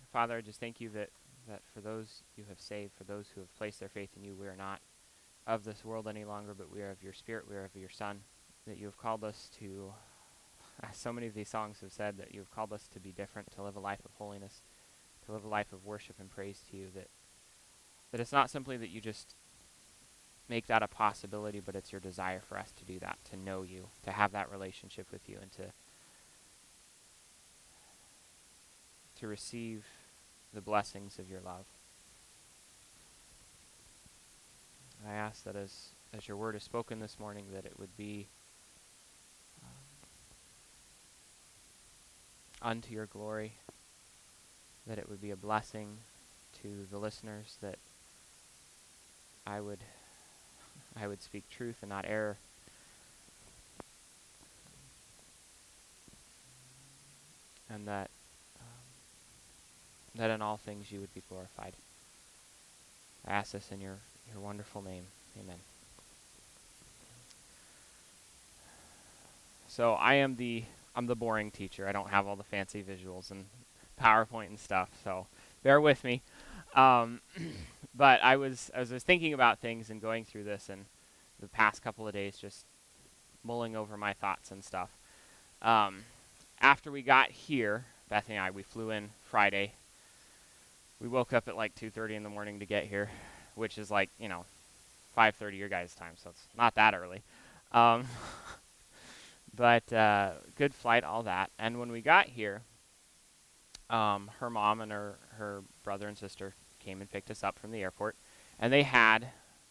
Father, I just thank you that for those you have saved, for those who have placed their faith in you, we are not of this world any longer, but we are of your Spirit, we are of your Son, that you have called us to, as so many of these songs have said, that you have called us to be different, to live a life of holiness, to live a life of worship and praise to you, that it's not simply that you just make that a possibility, but it's your desire for us to do that, to know you, to have that relationship with you, and to receive the blessings of your love. I ask that as your word is spoken this morning, that it would be unto your glory, that it would be a blessing to the listeners, that I would speak truth and not error, and that in all things you would be glorified. I ask this in your wonderful name. Amen. So I'm the boring teacher. I don't have all the fancy visuals and PowerPoint and stuff, so bear with me. But I was thinking about things and going through this, and the past couple of days just mulling over my thoughts and stuff. After we got here, Bethany and I, we flew in Friday. We woke up at like 2:30 in the morning to get here, which is like, 5:30 your guys' time, so it's not that early. But good flight, all that. And when we got here, her mom and her brother and sister came and picked us up from the airport, and they had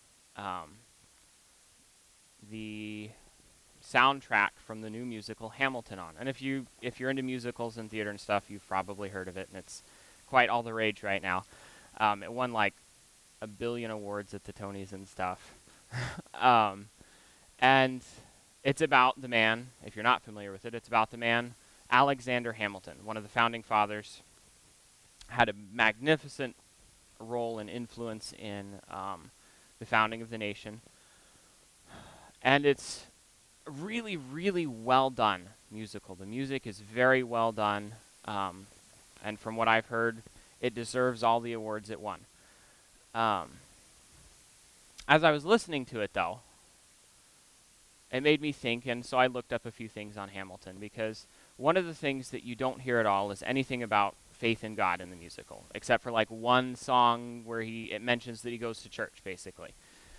the soundtrack from the new musical Hamilton on. And if you're into musicals and theater and stuff, you've probably heard of it, and it's quite all the rage right now. It won like 1 billion awards at the Tonys and stuff. And it's about the man, if you're not familiar with it, it's about the man Alexander Hamilton, one of the founding fathers, had a magnificent role and influence in the founding of the nation. And it's really, really well done musical. The music is very well done, and from what I've heard, it deserves all the awards it won. As I was listening to it, though, it made me think, and so I looked up a few things on Hamilton, because one of the things that you don't hear at all is anything about faith in God in the musical, except for like one song where it mentions that he goes to church, basically.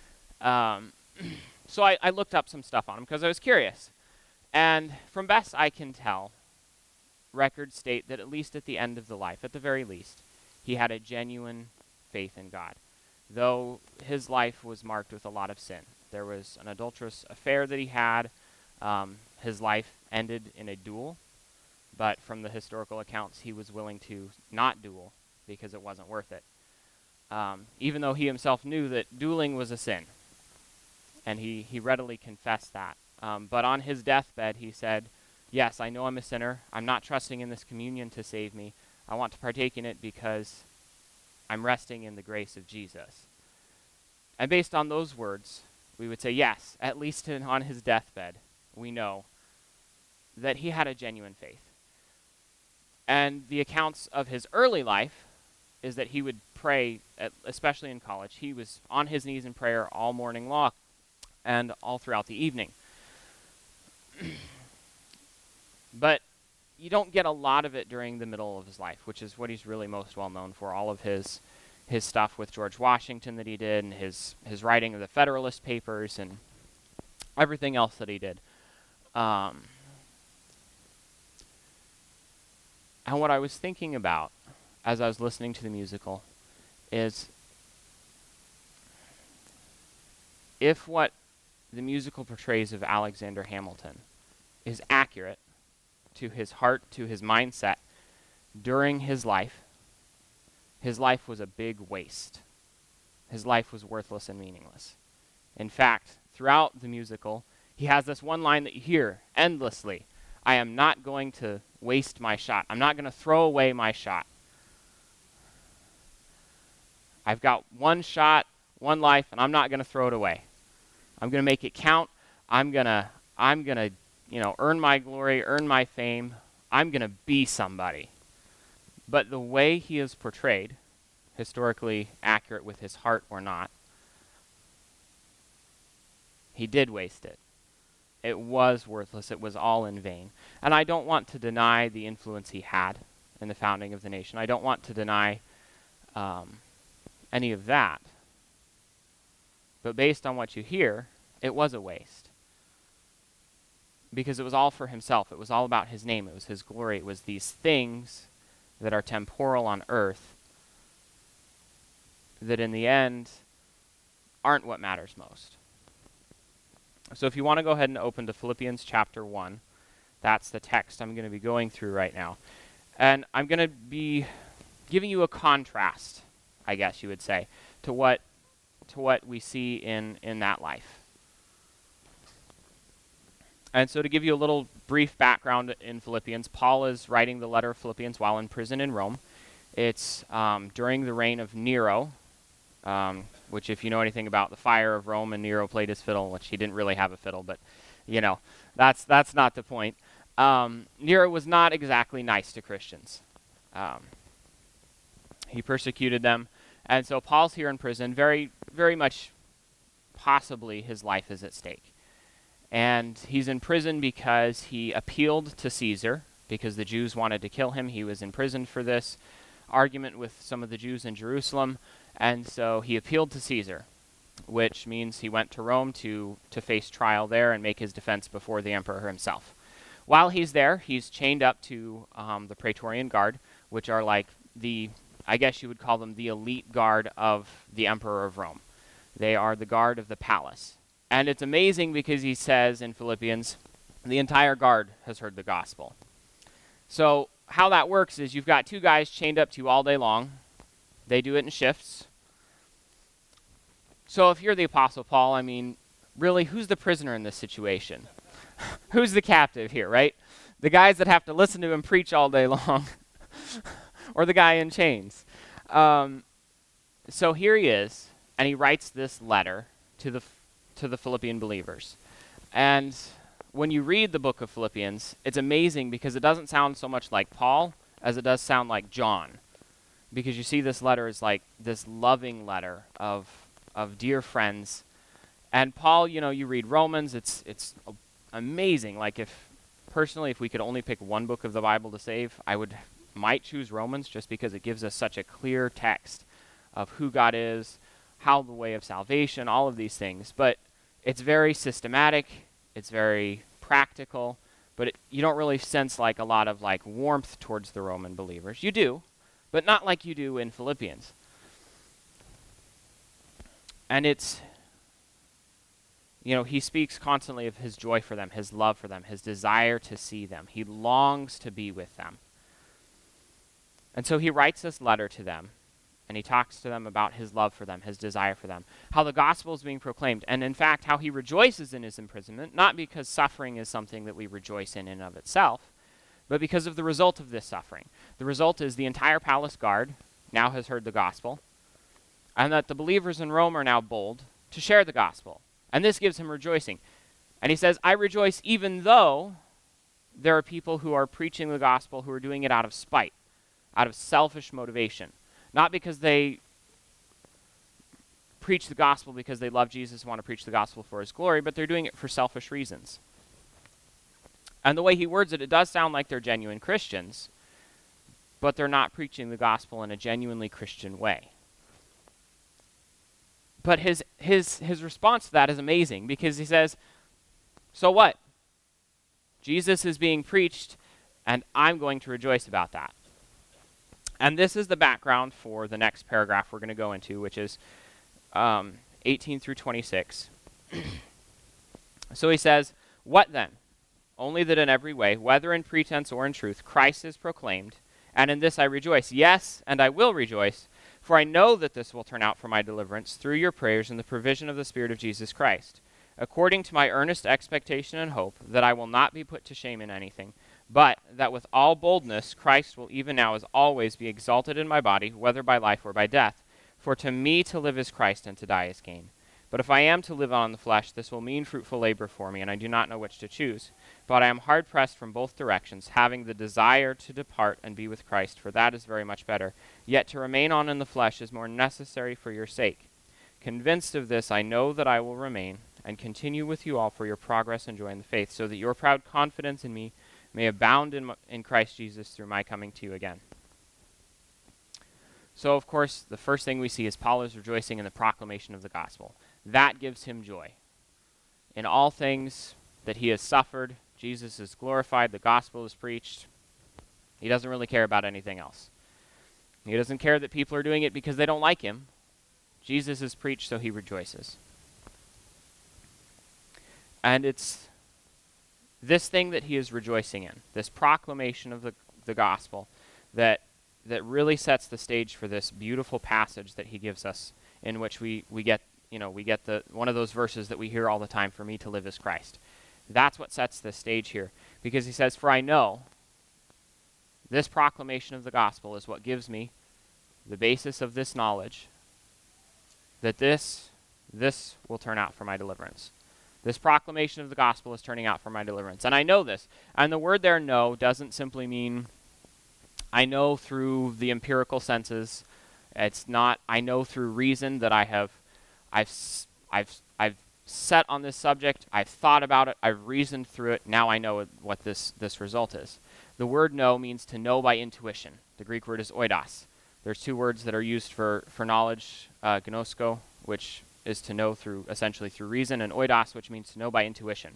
So I looked up some stuff on him because I was curious. And from best I can tell, records state that at least at the end of the life, at the very least, he had a genuine faith in God, though his life was marked with a lot of sin. There was an adulterous affair that he had. His life ended in a duel, but from the historical accounts, he was willing to not duel because it wasn't worth it, even though he himself knew that dueling was a sin, and he readily confessed that. But on his deathbed, he said, yes, I know I'm a sinner. I'm not trusting in this communion to save me. I want to partake in it because I'm resting in the grace of Jesus. And based on those words, we would say, yes, at least on his deathbed, we know that he had a genuine faith. And the accounts of his early life is that he would pray, especially in college. He was on his knees in prayer all morning long and all throughout the evening. But you don't get a lot of it during the middle of his life, which is what he's really most well known for. All of his stuff with George Washington that he did, and his writing of the Federalist Papers, and everything else that he did. And what I was thinking about as I was listening to the musical is, if what the musical portrays of Alexander Hamilton is accurate to his heart, to his mindset during his life was a big waste. His life was worthless and meaningless. In fact, throughout the musical, he has this one line that you hear endlessly: I am not going to waste my shot. I'm not going to throw away my shot. I've got one shot, one life, and I'm not going to throw it away. I'm going to make it count. I'm going to earn my glory, earn my fame. I'm going to be somebody. But the way he is portrayed, historically accurate with his heart or not, he did waste it. It was worthless. It was all in vain. And I don't want to deny the influence he had in the founding of the nation. I don't want to deny any of that. But based on what you hear, it was a waste. Because it was all for himself. It was all about his name. It was his glory. It was these things that are temporal on earth that in the end aren't what matters most. So if you want to go ahead and open to Philippians chapter 1, that's the text I'm going to be going through right now. And I'm going to be giving you a contrast, I guess you would say, to what we see in that life. And so to give you a little brief background in Philippians, Paul is writing the letter of Philippians while in prison in Rome. It's during the reign of Nero, which if you know anything about the fire of Rome and Nero played his fiddle, which he didn't really have a fiddle, but that's not the point. Nero was not exactly nice to Christians. He persecuted them. And so Paul's here in prison, very, very much possibly his life is at stake. And he's in prison because he appealed to Caesar, because the Jews wanted to kill him. He was imprisoned for this argument with some of the Jews in Jerusalem. And so he appealed to Caesar, which means he went to Rome to face trial there and make his defense before the emperor himself. While he's there, he's chained up to the Praetorian Guard, which are like I guess you would call them the elite guard of the emperor of Rome. They are the guard of the palace. And it's amazing because he says in Philippians, the entire guard has heard the gospel. So how that works is you've got two guys chained up to you all day long. They do it in shifts. So if you're the Apostle Paul, I mean, really, who's the prisoner in this situation? Who's the captive here, right? The guys that have to listen to him preach all day long, or the guy in chains. So here he is, and he writes this letter to the Philippian believers. And when you read the book of Philippians, it's amazing because it doesn't sound so much like Paul as it does sound like John. Because you see this letter as like this loving letter of dear friends. And Paul, you read Romans, it's amazing. Like if we could only pick one book of the Bible to save, I might choose Romans just because it gives us such a clear text of who God is, how the way of salvation, all of these things. But it's very systematic, it's very practical, but you don't really sense like a lot of like warmth towards the Roman believers. You do, but not like you do in Philippians. And it's, he speaks constantly of his joy for them, his love for them, his desire to see them. He longs to be with them. And so he writes this letter to them, and he talks to them about his love for them, his desire for them, how the gospel is being proclaimed, and in fact, how he rejoices in his imprisonment, not because suffering is something that we rejoice in and of itself, but because of the result of this suffering. The result is the entire palace guard now has heard the gospel, and that the believers in Rome are now bold to share the gospel. And this gives him rejoicing. And he says, I rejoice even though there are people who are preaching the gospel who are doing it out of spite, out of selfish motivation. Not because they preach the gospel because they love Jesus and want to preach the gospel for his glory, but they're doing it for selfish reasons. And the way he words it, it does sound like they're genuine Christians, but they're not preaching the gospel in a genuinely Christian way. But his response to that is amazing because he says, so what? Jesus is being preached, and I'm going to rejoice about that. And this is the background for the next paragraph we're going to go into, which is 18 through 26. So he says, what then? Only that in every way, whether in pretense or in truth, Christ is proclaimed, and in this I rejoice. Yes, and I will rejoice, for I know that this will turn out for my deliverance through your prayers and the provision of the Spirit of Jesus Christ, according to my earnest expectation and hope that I will not be put to shame in anything, but that with all boldness Christ will even now as always be exalted in my body, whether by life or by death. For to me to live is Christ, and to die is gain. But if I am to live on in the flesh, this will mean fruitful labor for me, and I do not know which to choose. But I am hard-pressed from both directions, having the desire to depart and be with Christ, for that is very much better. Yet to remain on in the flesh is more necessary for your sake. Convinced of this, I know that I will remain and continue with you all for your progress and joy in the faith, so that your proud confidence in me may abound in Christ Jesus through my coming to you again. So, of course, the first thing we see is Paul is rejoicing in the proclamation of the gospel. That gives him joy. In all things that he has suffered, Jesus is glorified, the gospel is preached. He doesn't really care about anything else. He doesn't care that people are doing it because they don't like him. Jesus is preached, so he rejoices. And it's this thing that he is rejoicing in, this proclamation of the gospel, that really sets the stage for this beautiful passage that he gives us, in which we get the one of those verses that we hear all the time, for me to live is Christ. That's what sets the stage here, because he says, for I know this proclamation of the gospel is what gives me the basis of this knowledge, that this will turn out for my deliverance. This proclamation of the gospel is turning out for my deliverance. And I know this. And the word there, know, doesn't simply mean I know through the empirical senses. It's not I know through reason that I've set on this subject, I've thought about it, I've reasoned through it, now I know what this result is. The word know means to know by intuition. The Greek word is oidos. There's two words that are used for knowledge, gnosko, which is to know essentially through reason, and oidos, which means to know by intuition.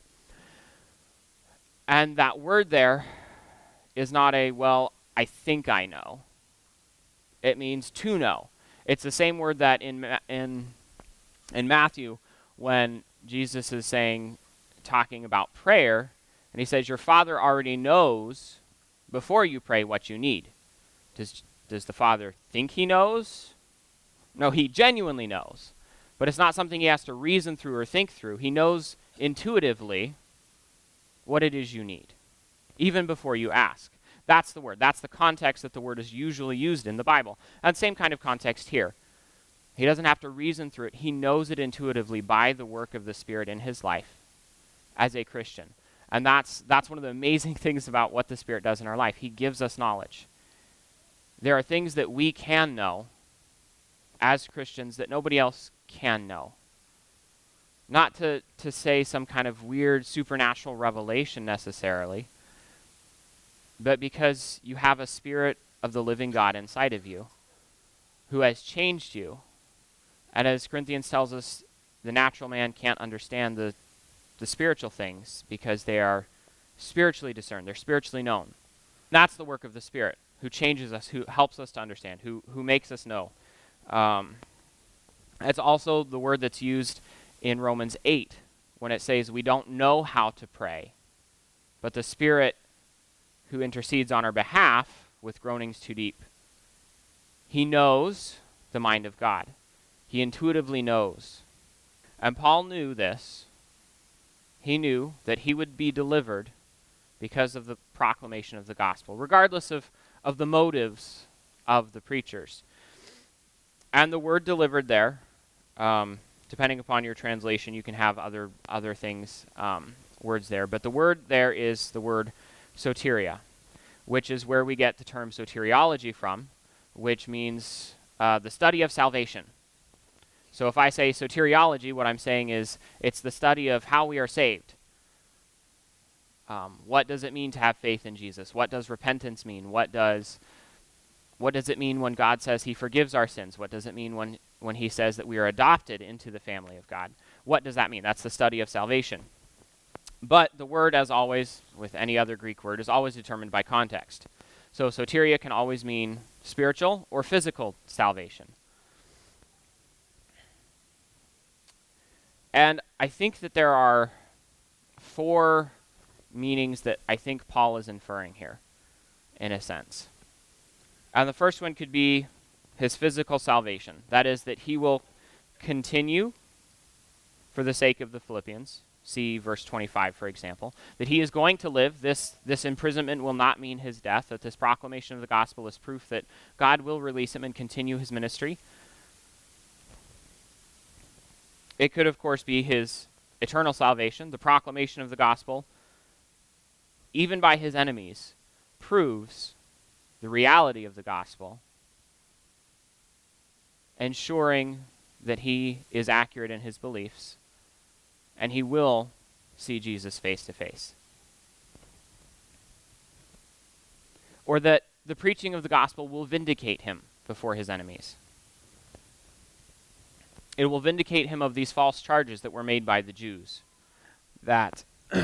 And that word there is not I think I know. It means to know. It's the same word that in Matthew, when Jesus is talking about prayer, and he says, your Father already knows before you pray what you need. Does the Father think he knows? No, he genuinely knows. But it's not something he has to reason through or think through. He knows intuitively what it is you need, even before you ask. That's the word. That's the context that the word is usually used in the Bible. And same kind of context here. He doesn't have to reason through it. He knows it intuitively by the work of the Spirit in his life as a Christian. And that's one of the amazing things about what the Spirit does in our life. He gives us knowledge. There are things that we can know as Christians that nobody else can know. Not to say some kind of weird supernatural revelation necessarily, but because you have a Spirit of the living God inside of you who has changed you. And as Corinthians tells us, the natural man can't understand the spiritual things because they are spiritually discerned. They're spiritually known. That's the work of the Spirit, who changes us, who helps us to understand, who makes us know. It's also the word that's used in Romans 8 when it says we don't know how to pray, but the Spirit who intercedes on our behalf with groanings too deep. He knows the mind of God. He intuitively knows. And Paul knew this. He knew that he would be delivered because of the proclamation of the gospel, regardless of the motives of the preachers. And the word delivered there, depending upon your translation, you can have other things, words there. But the word there is the word soteria, which is where we get the term soteriology from, which means the study of salvation. So if I say soteriology, what I'm saying is it's the study of how we are saved. What does it mean to have faith in Jesus? What does repentance mean? What does it mean when God says he forgives our sins? What does it mean when he says that we are adopted into the family of God? What does that mean? That's the study of salvation. But the word, as always, with any other Greek word, is always determined by context. So soteria can always mean spiritual or physical salvation. And I think that there are 4 meanings that I think Paul is inferring here, in a sense. And the first one could be his physical salvation. That is, that he will continue for the sake of the Philippians. See verse 25, for example. That he is going to live. This imprisonment will not mean his death. That this proclamation of the gospel is proof that God will release him and continue his ministry. It could, of course, be his eternal salvation. The proclamation of the gospel, even by his enemies, proves the reality of the gospel, ensuring that he is accurate in his beliefs, and he will see Jesus face to face. Or that the preaching of the gospel will vindicate him before his enemies. It will vindicate him of these false charges that were made by the Jews that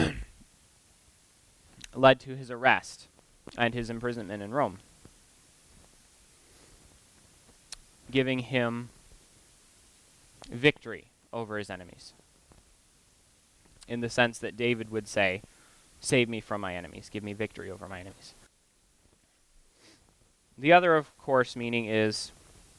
led to his arrest and his imprisonment in Rome, giving him victory over his enemies, in the sense that David would say, "Save me from my enemies, give me victory over my enemies." The other, of course, meaning is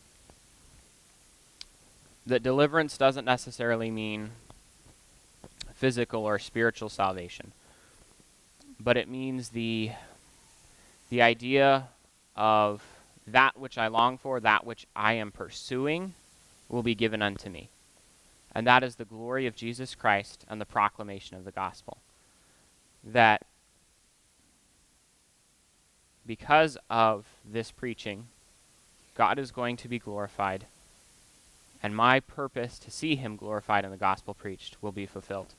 that deliverance doesn't necessarily mean physical or spiritual salvation, but it means the idea of that which I long for, that which I am pursuing, will be given unto me. And that is the glory of Jesus Christ and the proclamation of the gospel. That because of this preaching, God is going to be glorified, and my purpose to see him glorified and the gospel preached will be fulfilled.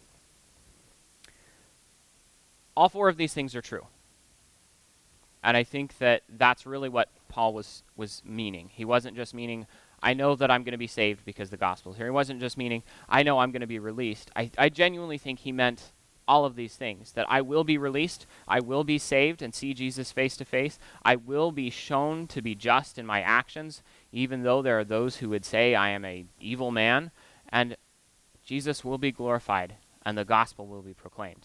All four of these things are true. And I think that that's really what Paul was meaning. He wasn't just meaning, I know that I'm going to be saved because the gospel's here. He wasn't just meaning, I know I'm going to be released. I genuinely think he meant all of these things, that I will be released, I will be saved and see Jesus face to face, I will be shown to be just in my actions, even though there are those who would say I am an evil man, and Jesus will be glorified and the gospel will be proclaimed.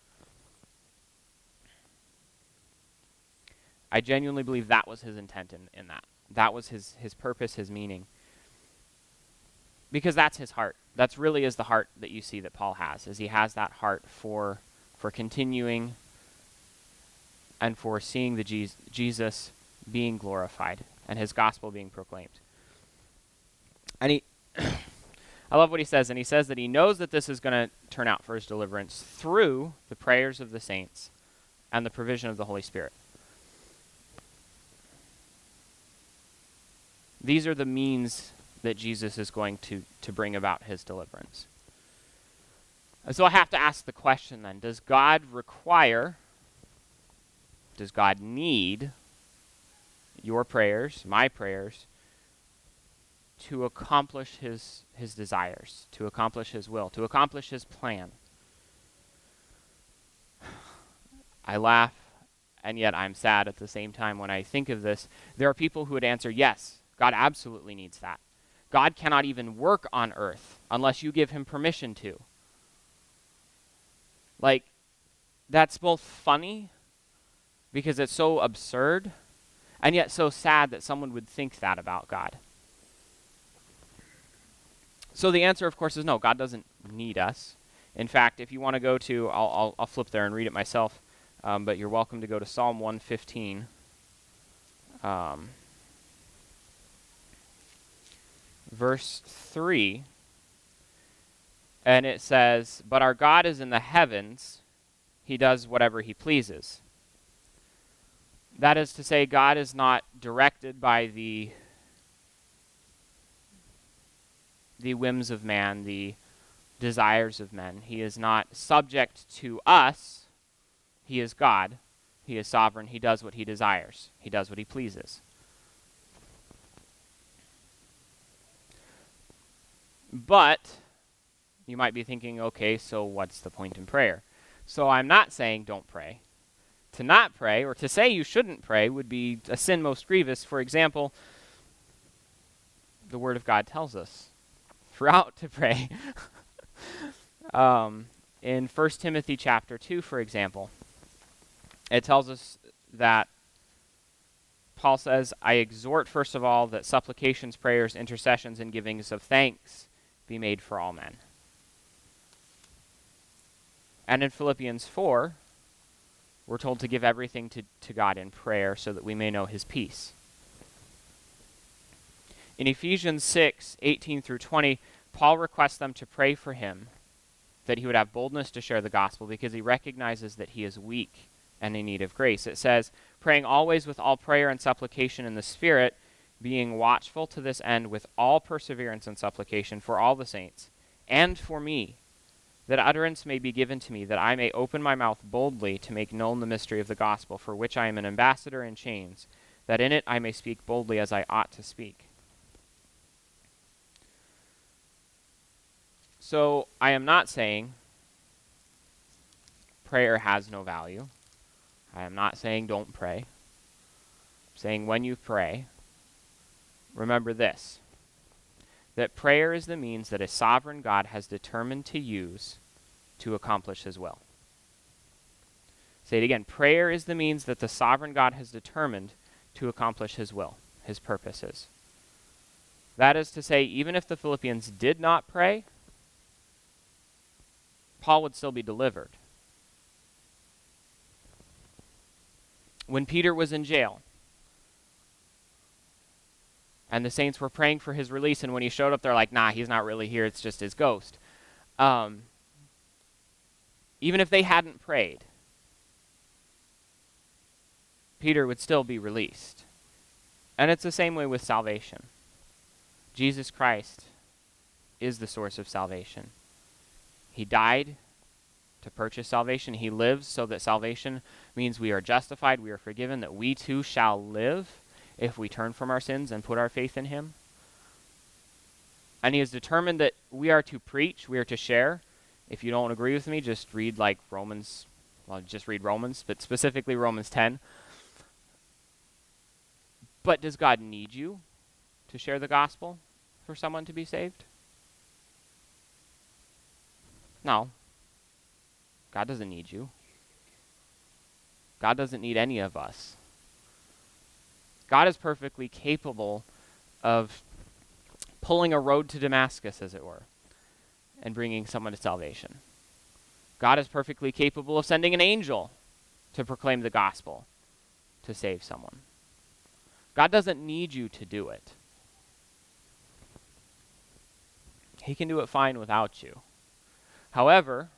I genuinely believe that was his intent in that. That was his purpose, his meaning. Because that's his heart. That's really is the heart that you see that Paul has, is he has that heart for continuing and for seeing the Jesus being glorified and his gospel being proclaimed. And I love what he says, and he says that he knows that this is going to turn out for his deliverance through the prayers of the saints and the provision of the Holy Spirit. These are the means that Jesus is going to bring about his deliverance. And so I have to ask the question then, does God need your prayers, my prayers, to accomplish his desires, to accomplish his will, to accomplish his plan? I laugh, and yet I'm sad at the same time when I think of this. There are people who would answer, yes, God absolutely needs that. God cannot even work on earth unless you give him permission to. Like, that's both funny because it's so absurd, and yet so sad that someone would think that about God. So the answer, of course, is no, God doesn't need us. In fact, if you want to go to, I'll flip there and read it myself, but you're welcome to go to Psalm 115. Verse 3, and it says, "But our God is in the heavens, he does whatever he pleases." That is to say, God is not directed by the whims of man, the desires of men. He is not subject to us. He is God. He is sovereign. He does what he desires. He does what he pleases. But you might be thinking, okay, so what's the point in prayer? So I'm not saying don't pray. To not pray, or to say you shouldn't pray, would be a sin most grievous. For example, the Word of God tells us throughout to pray. In 1 Timothy chapter 2, for example, it tells us that Paul says, "I exhort, first of all, that supplications, prayers, intercessions, and givings of thanks be made for all men." And in Philippians 4, we're told to give everything to God in prayer so that we may know his peace. In Ephesians 6, 18 through 20, Paul requests them to pray for him, that he would have boldness to share the gospel, because he recognizes that he is weak and in need of grace. It says, praying always with all prayer and supplication in the Spirit, being watchful to this end with all perseverance and supplication for all the saints, and for me, that utterance may be given to me, that I may open my mouth boldly to make known the mystery of the gospel, for which I am an ambassador in chains, that in it I may speak boldly as I ought to speak. So I am not saying prayer has no value. I am not saying don't pray. I'm saying when you pray, remember this, that prayer is the means that a sovereign God has determined to use to accomplish his will. Say it again. Prayer is the means that the sovereign God has determined to accomplish his will, his purposes. That is to say, even if the Philippians did not pray, Paul would still be delivered. When Peter was in jail, and the saints were praying for his release, and when he showed up, they're like, nah, he's not really here, it's just his ghost. Even if they hadn't prayed, Peter would still be released. And it's the same way with salvation. Jesus Christ is the source of salvation. He died to purchase salvation. He lives so that salvation means we are justified, we are forgiven, that we too shall live if we turn from our sins and put our faith in him. And he has determined that we are to preach, we are to share. If you don't agree with me, just read Romans, but specifically Romans 10. But does God need you to share the gospel for someone to be saved? No. God doesn't need you. God doesn't need any of us. God is perfectly capable of pulling a road to Damascus, as it were, and bringing someone to salvation. God is perfectly capable of sending an angel to proclaim the gospel, to save someone. God doesn't need you to do it. He can do it fine without you. However,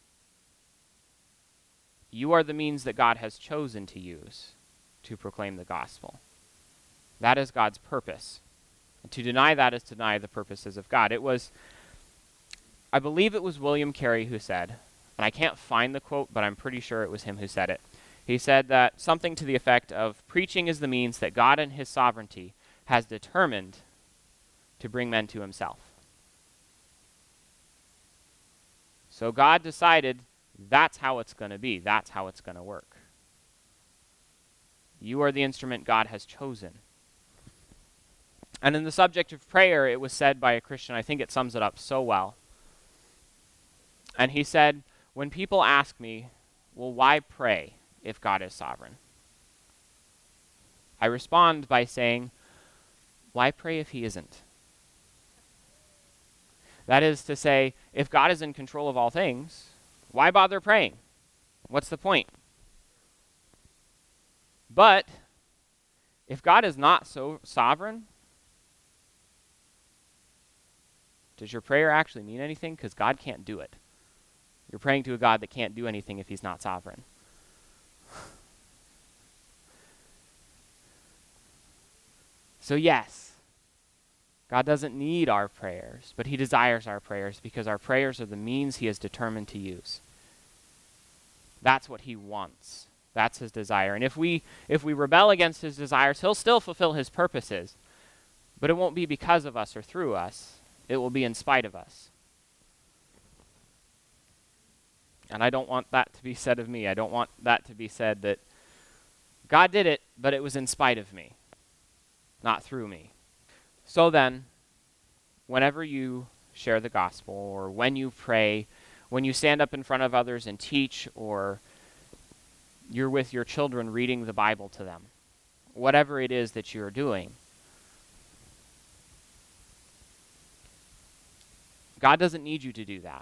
you are the means that God has chosen to use to proclaim the gospel. That is God's purpose. And to deny that is to deny the purposes of God. I believe it was William Carey who said, and I can't find the quote, but I'm pretty sure it was him who said it. He said that something to the effect of, preaching is the means that God in his sovereignty has determined to bring men to himself. So God decided that's how it's going to be. That's how it's going to work. You are the instrument God has chosen. And in the subject of prayer, it was said by a Christian, I think it sums it up so well. And he said, when people ask me, well, why pray if God is sovereign? I respond by saying, why pray if he isn't? That is to say, if God is in control of all things, why bother praying? What's the point? But if God is not so sovereign, does your prayer actually mean anything? Because God can't do it. You're praying to a God that can't do anything if he's not sovereign. So yes, God doesn't need our prayers, but he desires our prayers because our prayers are the means he has determined to use. That's what he wants. That's his desire. And if we rebel against his desires, he'll still fulfill his purposes. But it won't be because of us or through us. It will be in spite of us. And I don't want that to be said of me. I don't want that to be said that God did it, but it was in spite of me, not through me. So then, whenever you share the gospel, or when you pray, when you stand up in front of others and teach, or you're with your children reading the Bible to them, whatever it is that you're doing, God doesn't need you to do that.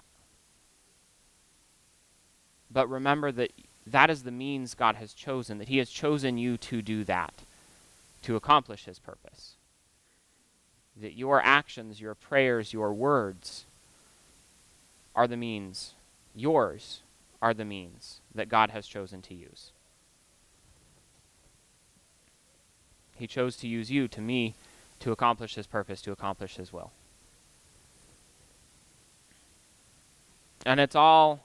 But remember that that is the means God has chosen, that he has chosen you to do that, to accomplish his purpose. that your actions, your prayers, your words are the means, yours are the means that God has chosen to use. He chose to use you, to me, to accomplish his purpose, to accomplish his will. And it's all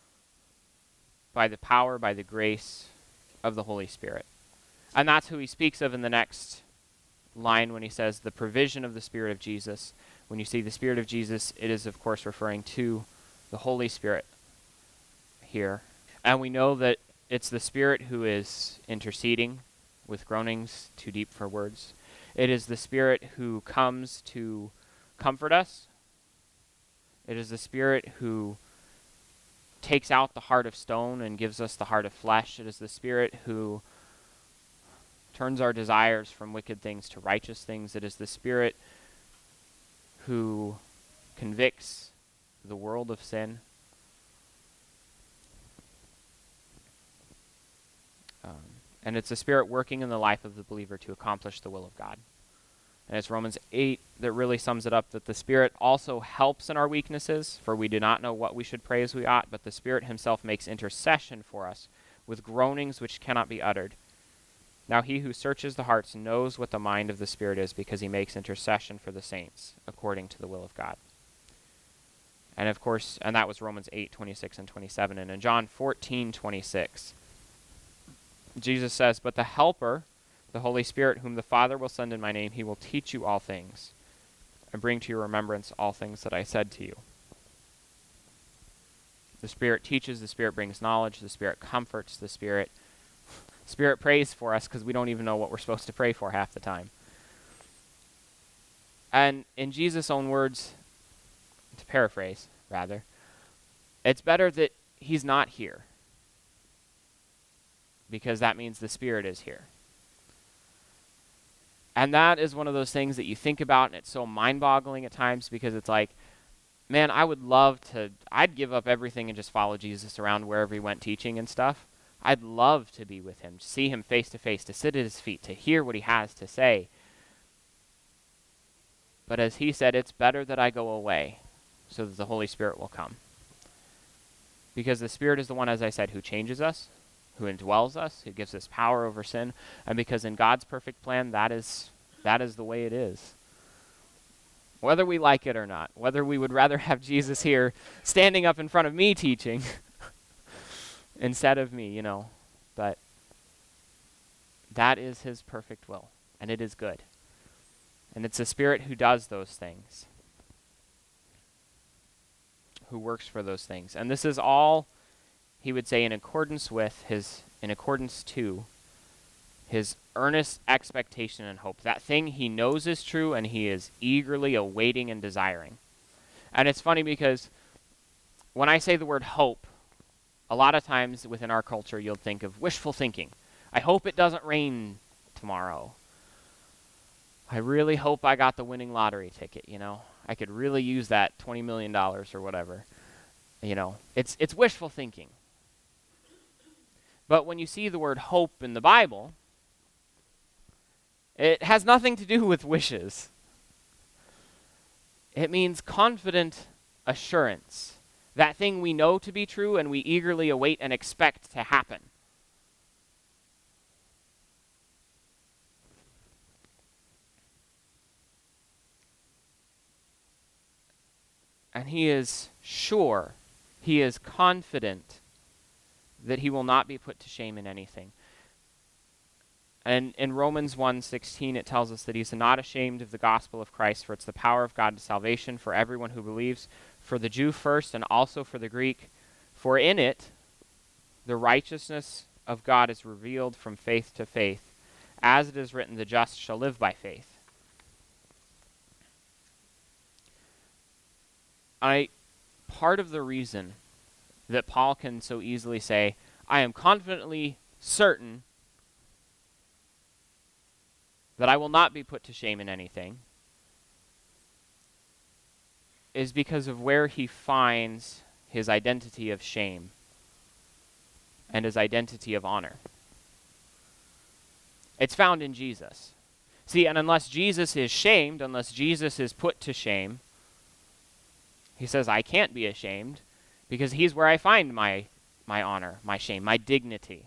by the power, by the grace of the Holy Spirit. And that's who he speaks of in the next line when he says the provision of the Spirit of Jesus. When you see the Spirit of Jesus, it is of course referring to the Holy Spirit here. And we know that it's the Spirit who is interceding with groanings too deep for words. It is the Spirit who comes to comfort us. It is the Spirit who takes out the heart of stone and gives us the heart of flesh. It is the Spirit who turns our desires from wicked things to righteous things. It is the Spirit who convicts the world of sin. And it's the Spirit working in the life of the believer to accomplish the will of God. And it's Romans 8 that really sums it up, that the Spirit also helps in our weaknesses, for we do not know what we should pray as we ought, but the Spirit himself makes intercession for us with groanings which cannot be uttered. Now he who searches the hearts knows what the mind of the Spirit is, because he makes intercession for the saints according to the will of God. And of course, and that was Romans 8:26 and 27. And in John 14:26, Jesus says, "But the Helper, the Holy Spirit, whom the Father will send in my name, he will teach you all things and bring to your remembrance all things that I said to you." The Spirit teaches, the Spirit brings knowledge, the Spirit comforts, the Spirit prays for us because we don't even know what we're supposed to pray for half the time. And in Jesus' own words, to paraphrase, rather, it's better that he's not here, because that means the Spirit is here. And that is one of those things that you think about, and it's so mind-boggling at times, because it's like, man, I'd give up everything and just follow Jesus around wherever he went teaching and stuff. I'd love to be with him, to see him face to face, to sit at his feet, to hear what he has to say. But as he said, it's better that I go away so that the Holy Spirit will come. Because the Spirit is the one, as I said, who changes us, who indwells us, who gives us power over sin. And because in God's perfect plan, that is the way it is. Whether we like it or not, whether we would rather have Jesus here standing up in front of me teaching instead of me, but that is his perfect will, and it is good. And it's the Spirit who does those things, who works for those things. And this is all, he would say, in accordance to his earnest expectation and hope. That thing he knows is true, and he is eagerly awaiting and desiring. And it's funny because when I say the word hope, a lot of times within our culture, you'll think of wishful thinking. I hope it doesn't rain tomorrow. I really hope I got the winning lottery ticket, I could really use that $20 million or whatever. It's wishful thinking. But when you see the word hope in the Bible, it has nothing to do with wishes. It means confident assurance. That thing we know to be true and we eagerly await and expect to happen. And he is sure, he is confident that he will not be put to shame in anything. And in Romans 1:16, it tells us that he's not ashamed of the gospel of Christ, for it's the power of God to salvation for everyone who believes, for the Jew first and also for the Greek. For in it, the righteousness of God is revealed from faith to faith. As it is written, the just shall live by faith. Part of the reason that Paul can so easily say, I am confidently certain that I will not be put to shame in anything, is because of where he finds his identity of shame and his identity of honor. It's found in Jesus. See, and unless Jesus is shamed, unless Jesus is put to shame, he says, I can't be ashamed because he's where I find my honor, my shame, my dignity.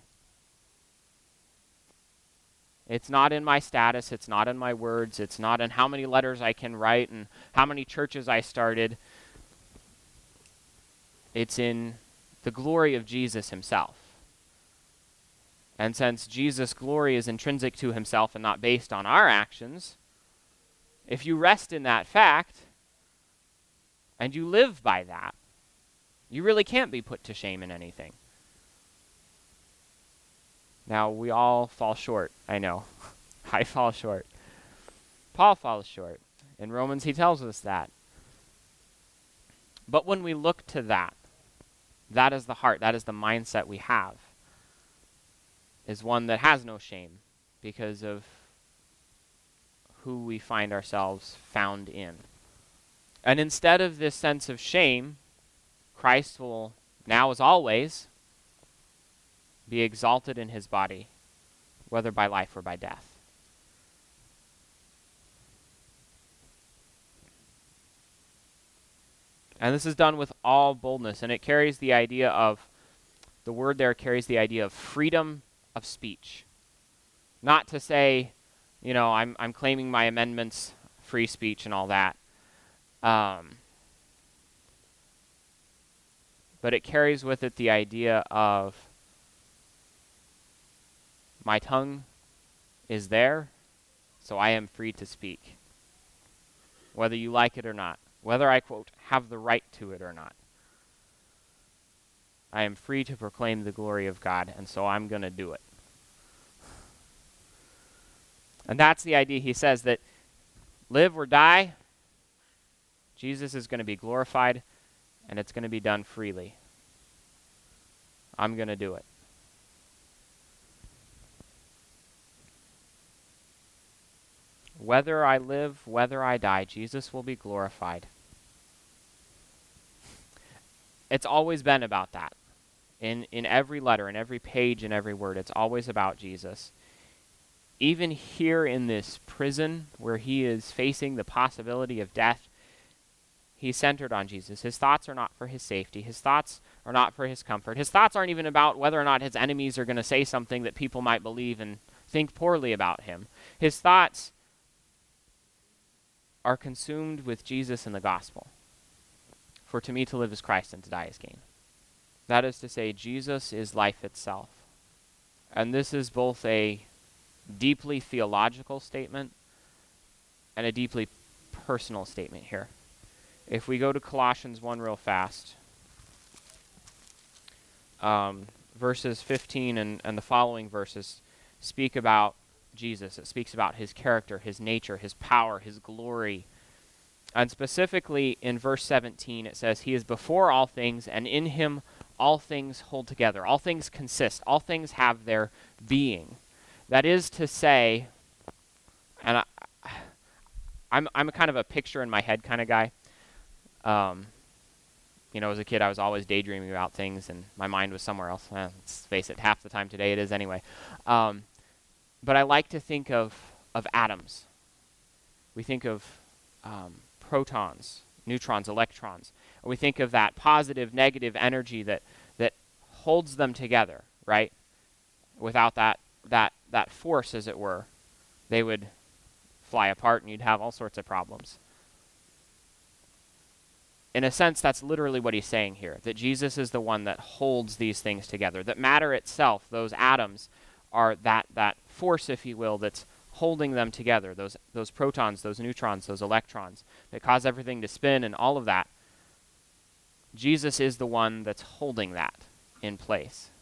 It's not in my status, it's not in my words, it's not in how many letters I can write and how many churches I started. It's in the glory of Jesus himself. And since Jesus' glory is intrinsic to himself and not based on our actions, if you rest in that fact and you live by that, you really can't be put to shame in anything. Now, we all fall short, I know. I fall short. Paul falls short. In Romans, he tells us that. But when we look to that, that is the heart, that is the mindset we have, is one that has no shame because of who we find ourselves found in. And instead of this sense of shame, Christ will, now as always, be exalted in his body, whether by life or by death. And this is done with all boldness, and it carries the idea of, the word there carries the idea of freedom of speech. Not to say, I'm claiming my amendments, free speech and all that. But it carries with it the idea of, my tongue is there, so I am free to speak, whether you like it or not, whether I, quote, have the right to it or not. I am free to proclaim the glory of God, and so I'm going to do it. And that's the idea. He says that live or die, Jesus is going to be glorified, and it's going to be done freely. I'm going to do it. Whether I live, whether I die, Jesus will be glorified. It's always been about that. In every letter, in every page, in every word, it's always about Jesus. Even here in this prison where he is facing the possibility of death, he's centered on Jesus. His thoughts are not for his safety. His thoughts are not for his comfort. His thoughts aren't even about whether or not his enemies are going to say something that people might believe and think poorly about him. His thoughts are consumed with Jesus and the gospel. For to me to live is Christ and to die is gain. That is to say, Jesus is life itself. And this is both a deeply theological statement and a deeply personal statement here. If we go to Colossians 1 real fast, verses 15 and the following verses speak about Jesus. It speaks about his character, his nature, his power, his glory. And specifically in verse 17, it says, he is before all things, and in him all things hold together. All things consist. All things have their being. That is to say, and I'm a kind of a picture in my head kind of guy. As a kid, I was always daydreaming about things, and my mind was somewhere else. Let's face it, half the time today it is anyway. But I like to think of atoms. We think of protons, neutrons, electrons. And we think of that positive, negative energy that holds them together, right? Without that force, as it were, they would fly apart and you'd have all sorts of problems. In a sense, that's literally what he's saying here, that Jesus is the one that holds these things together, that matter itself, those atoms, are that force, if you will, that's holding them together, those protons, those neutrons, those electrons, that cause everything to spin and all of that. Jesus is the one that's holding that in place.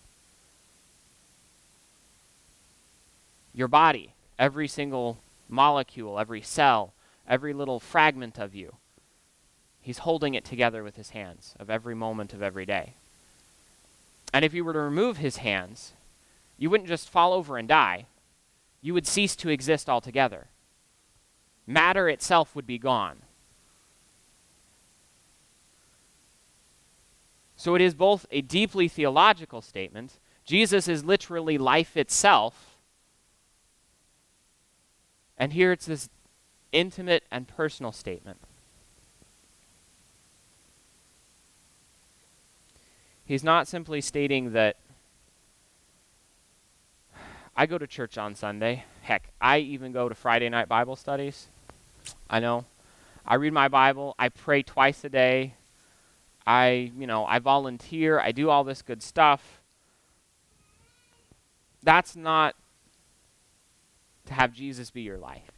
Your body, every single molecule, every cell, every little fragment of you, he's holding it together with his hands of every moment of every day. And if you were to remove his hands, you wouldn't just fall over and die. You would cease to exist altogether. Matter itself would be gone. So it is both a deeply theological statement. Jesus is literally life itself. And here it's this intimate and personal statement. He's not simply stating that I go to church on Sunday. Heck, I even go to Friday night Bible studies. I know. I read my Bible. I pray twice a day. I volunteer. I do all this good stuff. That's not to have Jesus be your life.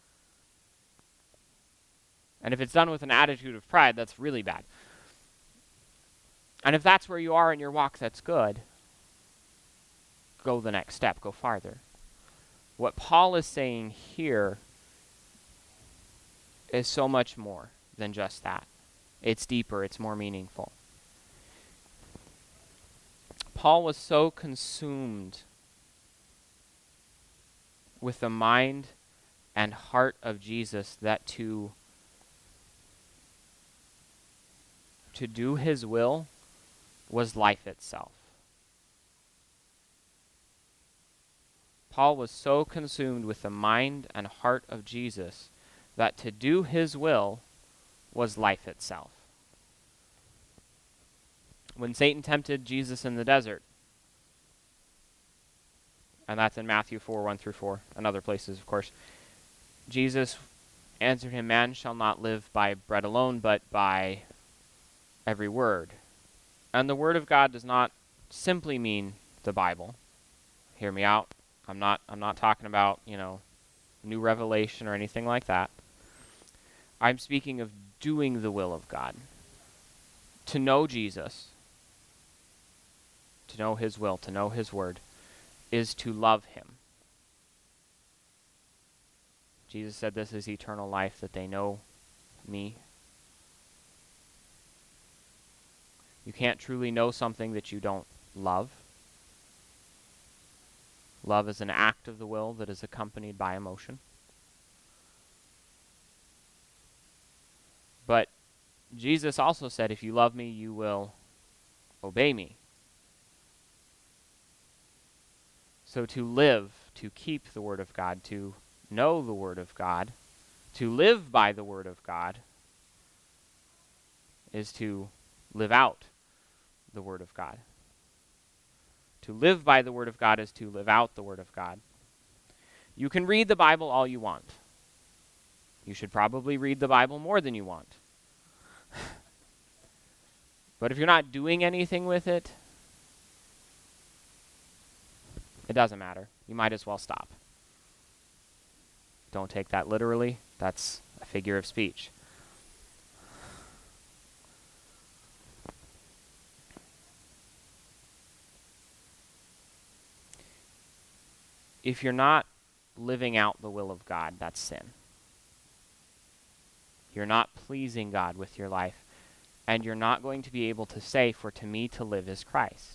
And if it's done with an attitude of pride, that's really bad. And if that's where you are in your walk, that's good. Go the next step. Go farther. What Paul is saying here is so much more than just that. It's deeper. It's more meaningful. Paul was so consumed with the mind and heart of Jesus that to do his will was life itself. Paul was so consumed with the mind and heart of Jesus that to do his will was life itself. When Satan tempted Jesus in the desert, and that's in Matthew 4, 1 through 4, and other places, of course, Jesus answered him, "Man shall not live by bread alone, but by every word." And the word of God does not simply mean the Bible. Hear me out. I'm not talking about, new revelation or anything like that. I'm speaking of doing the will of God. To know Jesus, to know his will, to know his word, is to love him. Jesus said this is eternal life, that they know me. You can't truly know something that you don't love. Love is an act of the will that is accompanied by emotion. But Jesus also said, if you love me, you will obey me. So to live, to keep the word of God, to know the word of God, to live by the word of God, is to live out the word of God. To live by the word of God is to live out the word of God. You can read the Bible all you want. You should probably read the Bible more than you want. But if you're not doing anything with it, it doesn't matter. You might as well stop. Don't take that literally. That's a figure of speech. If you're not living out the will of God, that's sin. You're not pleasing God with your life, and you're not going to be able to say, "For to me to live is Christ."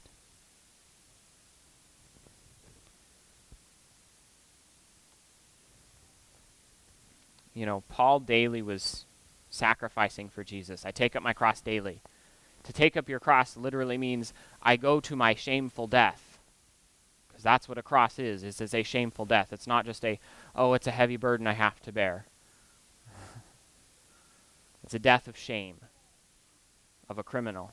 Paul daily was sacrificing for Jesus. I take up my cross daily. To take up your cross literally means I go to my shameful death. Because that's what a cross is. It's a shameful death. It's not just it's a heavy burden I have to bear. It's a death of shame, of a criminal.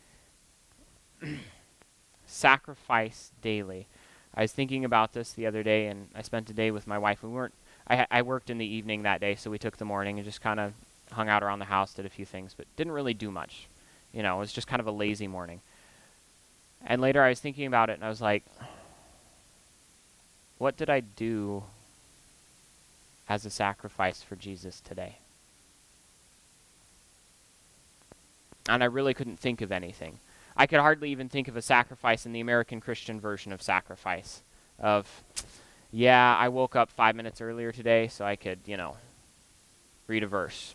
Sacrifice daily. I was thinking about this the other day, and I spent a day with my wife. I worked in the evening that day, so we took the morning and just kind of hung out around the house, did a few things, but didn't really do much. It was just kind of a lazy morning. And later I was thinking about it, and I was like, what did I do as a sacrifice for Jesus today? And I really couldn't think of anything. I could hardly even think of a sacrifice in the American Christian version of sacrifice. I woke up 5 minutes earlier today so I could, read a verse.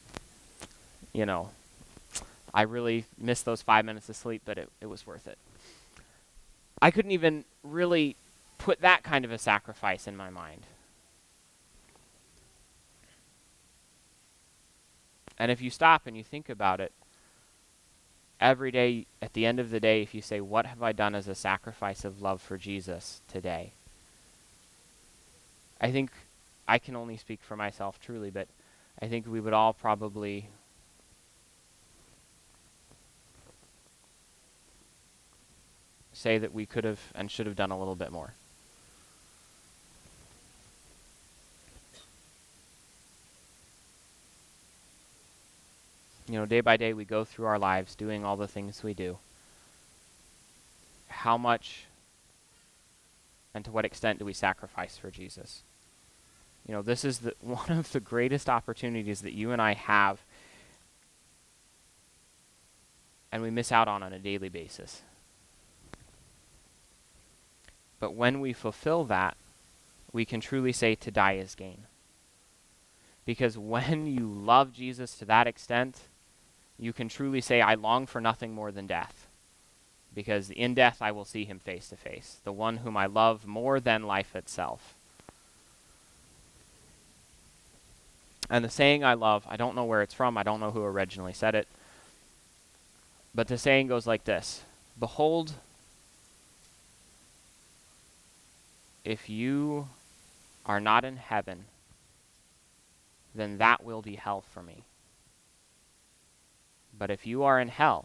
I really missed those 5 minutes of sleep, but it was worth it. I couldn't even really put that kind of a sacrifice in my mind. And if you stop and you think about it, every day, at the end of the day, if you say, what have I done as a sacrifice of love for Jesus today? I think I can only speak for myself truly, but I think we would all probably say that we could have and should have done a little bit more. Day by day we go through our lives doing all the things we do. How much and to what extent do we sacrifice for Jesus? This is one of the greatest opportunities that you and I have, and we miss out on a daily basis. But when we fulfill that, we can truly say to die is gain. Because when you love Jesus to that extent, you can truly say, I long for nothing more than death. Because in death I will see him face to face, the one whom I love more than life itself. And the saying I love, I don't know where it's from, I don't know who originally said it, but the saying goes like this: behold, if you are not in heaven, then that will be hell for me. But if you are in hell,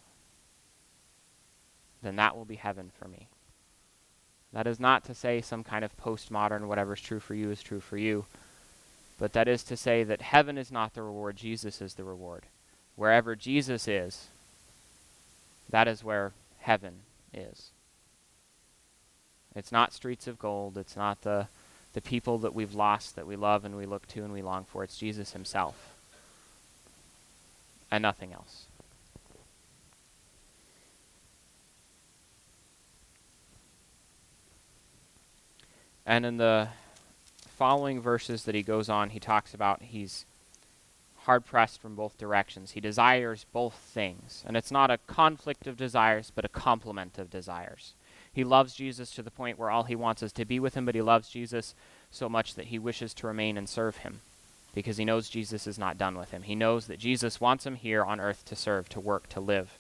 then that will be heaven for me. That is not to say some kind of postmodern whatever's true for you is true for you, but that is to say that heaven is not the reward, Jesus is the reward. Wherever Jesus is, that is where heaven is. It's not streets of gold, it's not the people that we've lost that we love and we look to and we long for. It's Jesus himself and nothing else. And in the following verses that he goes on, he talks about he's hard-pressed from both directions. He desires both things. And it's not a conflict of desires, but a complement of desires. He loves Jesus to the point where all he wants is to be with him, but he loves Jesus so much that he wishes to remain and serve him because he knows Jesus is not done with him. He knows that Jesus wants him here on earth to serve, to work, to live.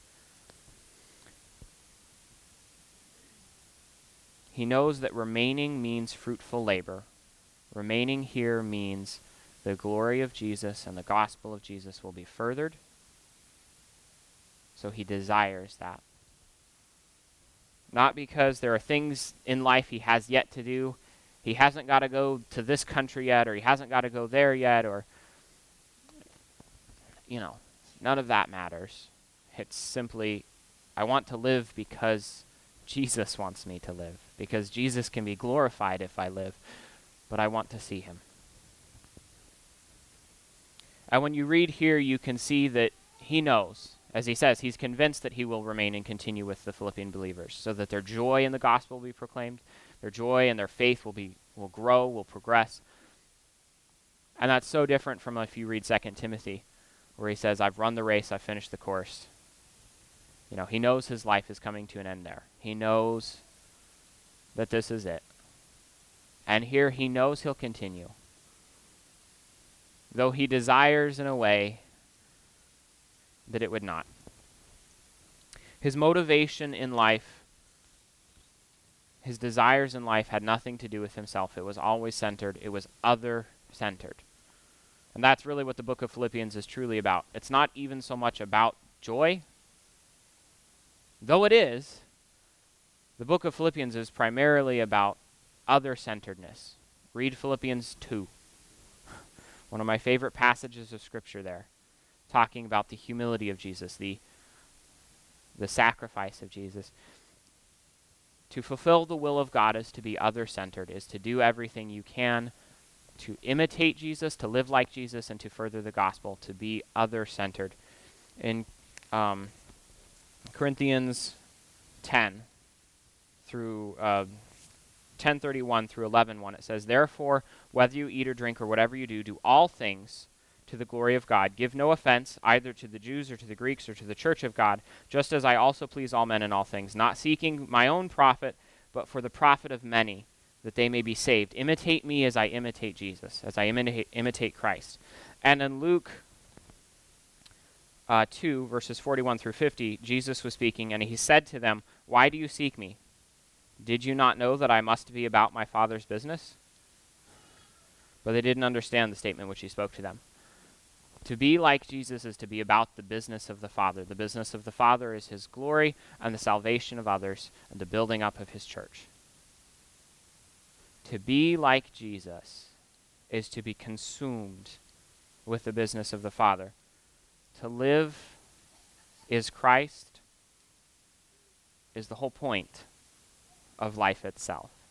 He knows that remaining means fruitful labor. Remaining here means the glory of Jesus and the gospel of Jesus will be furthered. So he desires that. Not because there are things in life he has yet to do. He hasn't got to go to this country yet, or he hasn't got to go there yet, or, none of that matters. It's simply, I want to live because Jesus wants me to live, because Jesus can be glorified if I live, but I want to see him. And when you read here, you can see that he knows, as he says, he's convinced that he will remain and continue with the Philippian believers, so that their joy in the gospel will be proclaimed, their joy and their faith will grow, will progress. And that's so different from if you read 2 Timothy, where he says, I've run the race, I've finished the course. He knows his life is coming to an end there. He knows that this is it. And here he knows he'll continue. Though he desires in a way that it would not. His motivation in life, his desires in life had nothing to do with himself. It was always centered. It was other-centered. And that's really what the book of Philippians is truly about. It's not even so much about joy. Though it is, the book of Philippians is primarily about other-centeredness. Read Philippians 2. One of my favorite passages of Scripture there, talking about the humility of Jesus, the sacrifice of Jesus. To fulfill the will of God is to be other-centered, is to do everything you can to imitate Jesus, to live like Jesus, and to further the gospel, to be other-centered. In Corinthians 10 through 10:31 through 11:1, it says, Therefore, whether you eat or drink or whatever you do all things to the glory of God. Give no offense either to the Jews or to the Greeks or to the church of God, just as I also please all men in all things, not seeking my own profit, but for the profit of many, that they may be saved. Imitate me as I imitate Jesus, as I imitate Christ. And in Luke 2, verses 41 through 50, Jesus was speaking, and he said to them, Why do you seek me? Did you not know that I must be about my Father's business? but they didn't understand the statement which he spoke to them. To be like Jesus is to be about the business of the Father. The business of the Father is his glory and the salvation of others and the building up of his church. To be like Jesus is to be consumed with the business of the Father. To live is Christ, is the whole point of life itself.